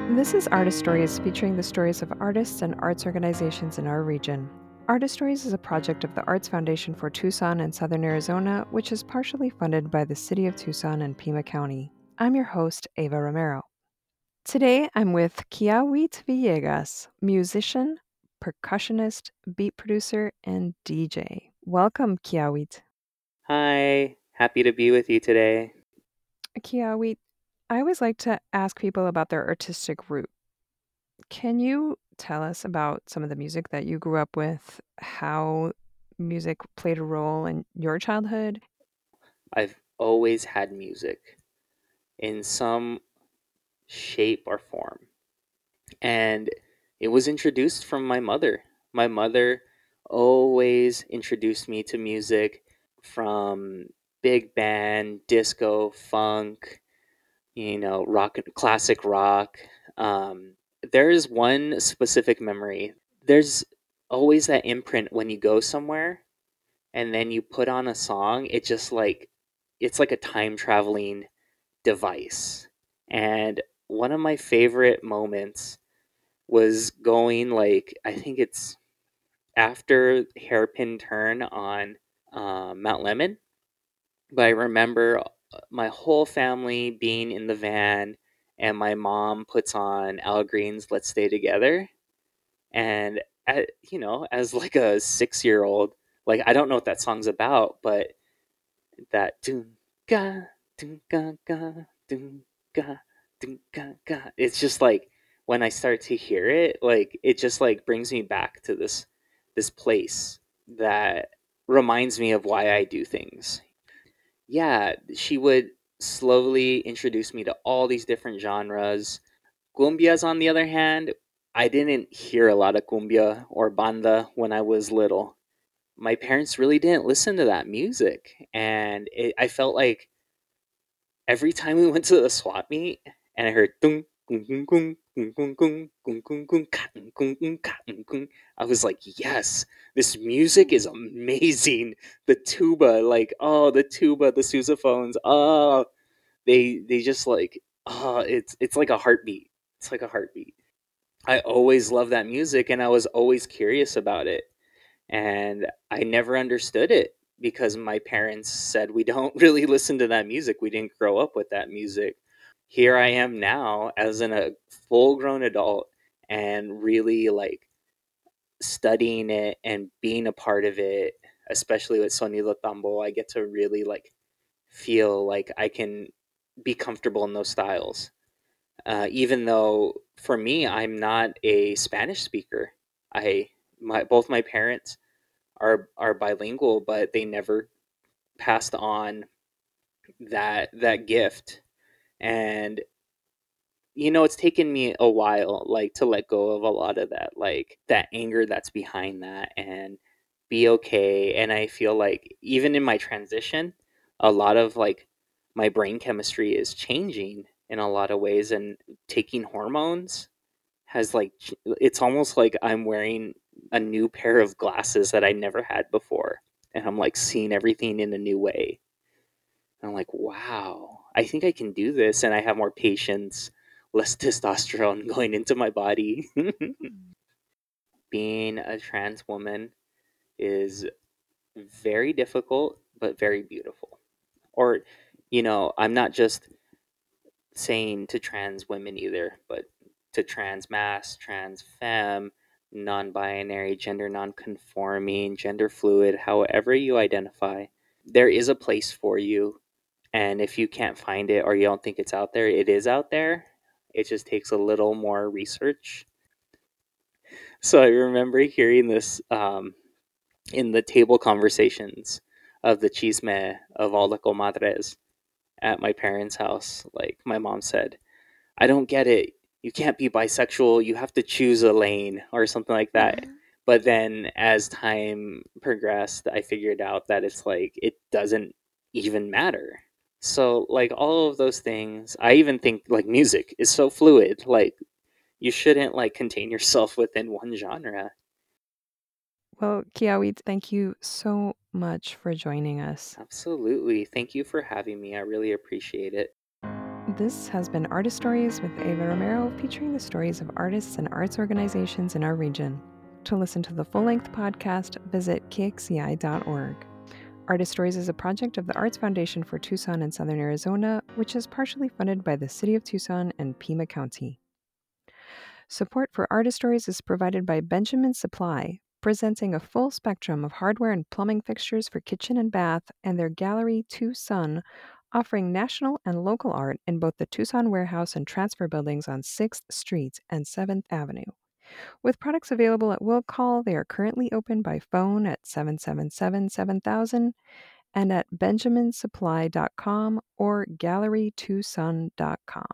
This is Artist Stories, featuring the stories of artists and arts organizations in our region. Artist Stories is a project of the Arts Foundation for Tucson and Southern Arizona, which is partially funded by the City of Tucson and Pima County. I'm your host, Ava Romero. Today, I'm with Kiawit Villegas, musician, percussionist, beat producer, and DJ. Welcome, Kiawit. Hi, happy to be with you today. Kiawit, I always like to ask people about their artistic root. Can you tell us about some of the music that you grew up with, how music played a role in your childhood? I've always had music in some shape or form, and it was introduced from my mother. My mother always introduced me to music from big band, disco, funk, rock, classic rock. Um, there's one specific memory. There's always that imprint when you go somewhere and then you put on a song, it's like a time traveling device. And one of my favorite moments was going like I think it's after Hairpin Turn on Mount Lemon, but I remember my whole family being in the van and my mom puts on Al Green's Let's Stay Together, and as like a 6 year old, like I don't know what that song's about, but that dun ga dun ga ga dun ga dun ga ga. It's just like when I start to hear it, like it just like brings me back to this place that reminds me of why I do things. Yeah, she would slowly introduce me to all these different genres. Cumbias, on the other hand, I didn't hear a lot of cumbia or banda when I was little. My parents really didn't listen to that music, and I felt like every time we went to the swap meet and I heard dung, gung, gung, gung, gung, gung, gung, gung, gung, gung, ka, gung, gung, gung, ka, gung, gung, I was like, yes, this music is amazing. The tuba, like, oh, the tuba, the sousaphones, oh, they just like, oh, it's like a heartbeat. It's like a heartbeat. I always loved that music and I was always curious about it. And I never understood it because my parents said we don't really listen to that music. We didn't grow up with that music. Here I am now as a full grown adult and really like studying it and being a part of it, especially with Sonido Tambo. I get to really like feel like I can be comfortable in those styles. Even though for me, I'm not a Spanish speaker. Both my parents are bilingual, but they never passed on that gift. And it's taken me a while like to let go of a lot of that, like that anger that's behind that, and be okay. And I feel like even in my transition, a lot of like my brain chemistry is changing in a lot of ways, and taking hormones has like it's almost like I'm wearing a new pair of glasses that I never had before, and I'm like seeing everything in a new way. And I'm like, wow, I think I can do this, and I have more patience, less testosterone going into my body. Being a trans woman is very difficult but very beautiful. Or I'm not just saying to trans women either, but to trans mass, trans femme, non binary, gender non conforming, gender fluid, however you identify, there is a place for you. And if you can't find it or you don't think it's out there, it is out there. It just takes a little more research. So I remember hearing this in the table conversations of the chisme of all the comadres at my parents' house. Like my mom said, I don't get it. You can't be bisexual. You have to choose a lane or something like that. But then as time progressed, I figured out that it's like it doesn't even matter. So like all of those things, I even think like music is so fluid. Like you shouldn't like contain yourself within one genre. Well, Kiawit, thank you so much for joining us. Absolutely. Thank you for having me. I really appreciate it. This has been Artist Stories with Ava Romero, featuring the stories of artists and arts organizations in our region. To listen to the full-length podcast, visit kxci.org. Artist Stories is a project of the Arts Foundation for Tucson and Southern Arizona, which is partially funded by the City of Tucson and Pima County. Support for Artist Stories is provided by Benjamin Supply, presenting a full spectrum of hardware and plumbing fixtures for kitchen and bath, and their Gallery Tucson, offering national and local art in both the Tucson Warehouse and Transfer buildings on 6th Street and 7th Avenue. With products available at will call, they are currently open by phone at 777-7000 and at benjaminsupply.com or gallerytucson.com.